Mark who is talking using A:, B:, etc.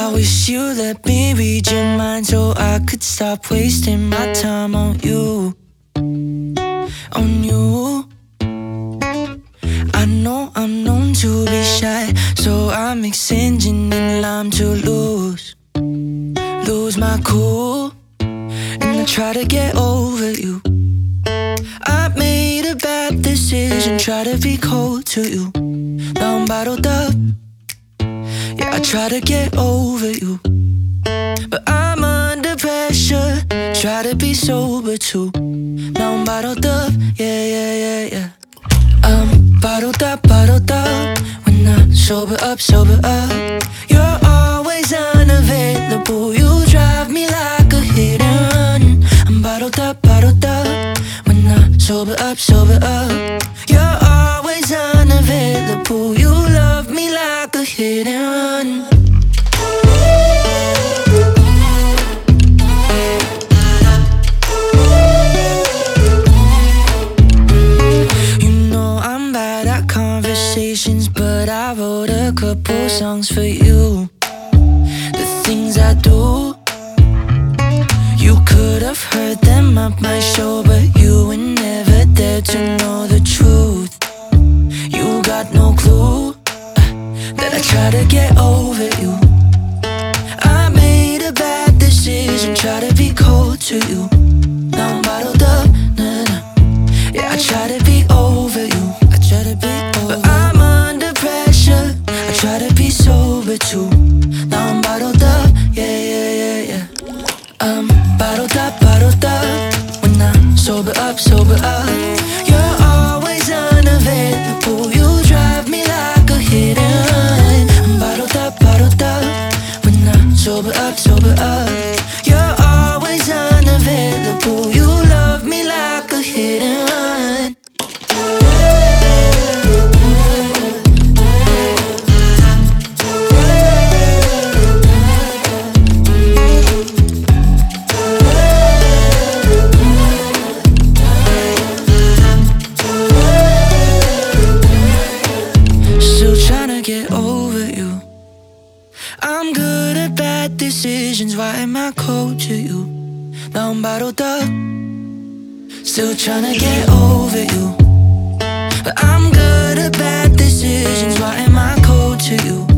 A: wish you let me read your mind so I could stop wasting my time on you. On you. I know I'm known to be shy, so I mix gin and lime to lose my cool. And I try to get over you. I made a bad decision, try to be cold to you. Now I'm bottled up. Yeah, I try to get over you, but I'm under pressure, try to be sober too. Now I'm bottled up, yeah. I'm bottled up. When I sober up. You're always unavailable, you drive me like a hit and run. I'm bottled up. When I sober up. You're always unavailable, you love me like a hit and run. You know I'm bad at conversations, but I wrote a couple songs for you. The things I do, you could have heard them at my show, but you were never there to know the truth. You got no clue that I try to get over you. I made a bad decision, try to be cold to you. Now I'm bottled up, yeah, I try to be over you. But I'm under pressure, I try to be sober too. Now I'm bottled up, yeah. I'm bottled up. When I sober up. You're always unavailable, you drive me like a hit and run. I'm bottled up. When I sober up. You're always unavailable, you love me like a hit and run. Still trying to get over you. I'm good at bad decisions, why am I cold to you? Now I'm bottled up, still trying to get over you. But I'm good at bad decisions, why am I cold to you?